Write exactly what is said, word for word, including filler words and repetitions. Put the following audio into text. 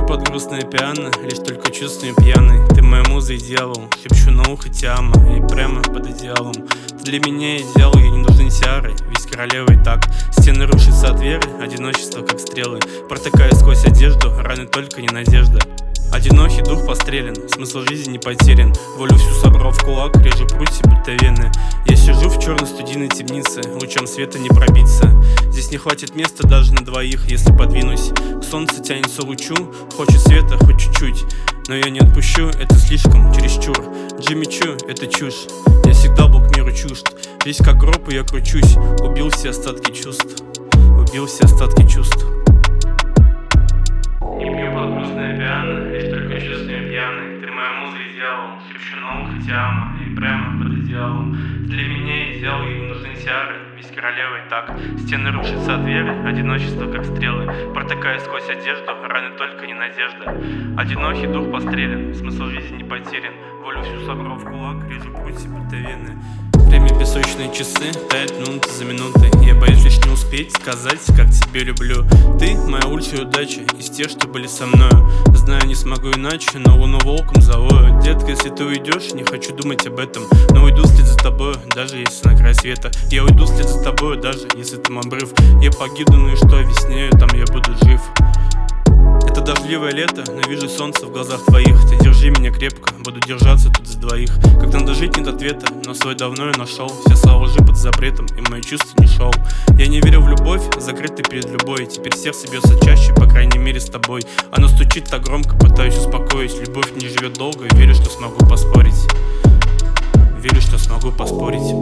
под грустное пиано, лишь только чувствами пьяный. Ты моя муза и дьявол, шепчу на ухо тяма, и прямо под одеялом. Ты для меня идеал, я не нужен сиары, весь королевой так. Стены рушатся от веры, одиночество как стрелы. Протыкая сквозь одежду, раны только не надежда. Одинокий дух пострелен, смысл жизни не потерян. Волю всю собрал в кулак, режу прутья будто вены. Я сижу в черной студийной темнице, лучом света не пробиться. Здесь не хватит места даже на двоих, если подвинусь. К солнцу тянется лучу, хочет света хоть чуть-чуть. Но я не отпущу, это слишком, чересчур. Джимми Чу, это чушь, я всегда был к миру чужд. Весь как гроб, и я кручусь, убил все остатки чувств. Убил все остатки чувств. Не пью под грустное пиано, лишь только чувствами пьяный. Ты моя муза и дьявол, шепчу на ухо тяма, и прямо под одеялом. Для меня идеал, ей не нужны сиары, весь королевой так. Стены рушатся от веры, одиночество как стрелы. Протыкая сквозь одежду, раны только не надежда. Одинокий дух пострелен, смысл жизни не потерян. Волю всю собрал в кулак, режу прутья будто вены. Время песочные часы, тает минуты за минутой. Я боюсь лишь не успеть сказать, как тебя люблю. Ты моя лучшая удача из тех, что были со мною. Знаю, не смогу иначе, но луну волком завою. Детка, если ты уйдешь, не хочу думать об этом. Но уйду вслед за тобой, даже если на край света. Я уйду вслед за тобой, даже если там обрыв. Я погибну, ну и что, веснею, там я буду жив. Это дождливое лето, но вижу солнце в глазах твоих. Ты держи меня крепко, буду держаться тут за двоих. Как надо жить, нет ответа, но свой давно я нашел. Все слова лжи под запретом, и мои чувства не шел. Я не верю в любовь, закрытый перед любой. Теперь сердце бьется чаще, по крайней мере с тобой. Оно стучит так громко, пытаюсь успокоить. Любовь не живет долго, и верю, что смогу поспорить. Верю, что смогу поспорить.